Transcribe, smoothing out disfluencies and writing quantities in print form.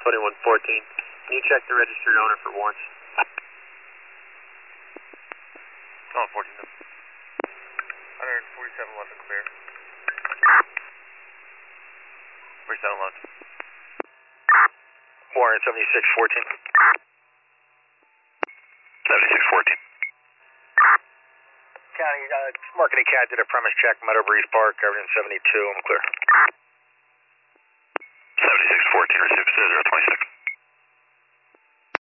2114. Can you check the registered owner for warrants? 14. 147 London clear. 47 London. Warrant 7614. 7614. County, marking a cat did a premise check, Meadow Breeze Park, everything 72, I'm clear. 7614, receive 026.